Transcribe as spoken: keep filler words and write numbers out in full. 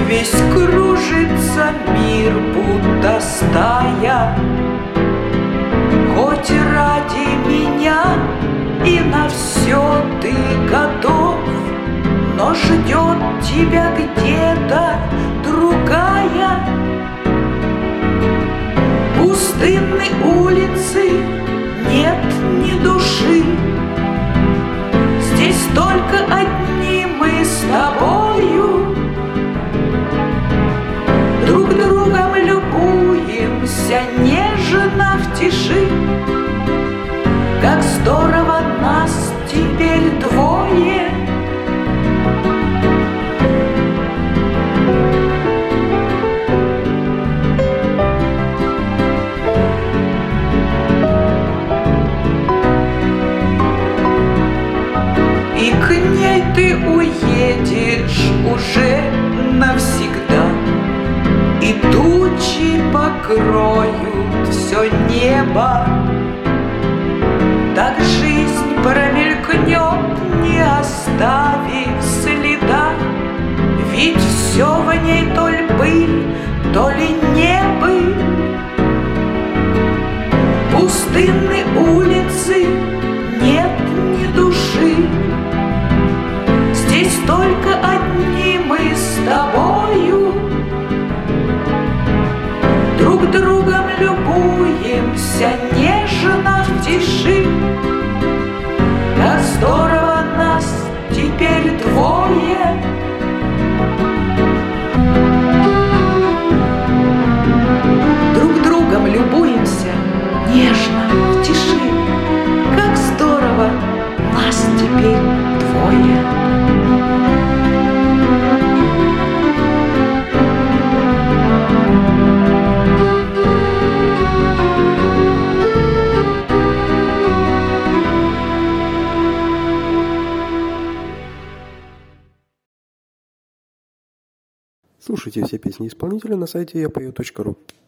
Весь кружится мир, будто стая. Хоть ради меня и на все ты готов, но ждет тебя где-то другая. Пустынной улицы нет ни души, здесь только одни мы с тобою. Друг другом любуемся нежно в тиши. Как здорово нас теперь двое. И к ней ты уедешь уже навсегда, и тучи покроют все небо. Так жизнь промелькнет, не оставив следа. Ведь все в ней то ли быль, то ли не быль. Пустынной улицы нет ни души, здесь только одни мы с тобою. Друг другом любуемся нежно в тиши. Как здорово нас теперь двое. Друг другом любуемся нежно в тиши. Как здорово нас теперь двое. Слушайте все песни исполнителя на сайте я пою точка ру.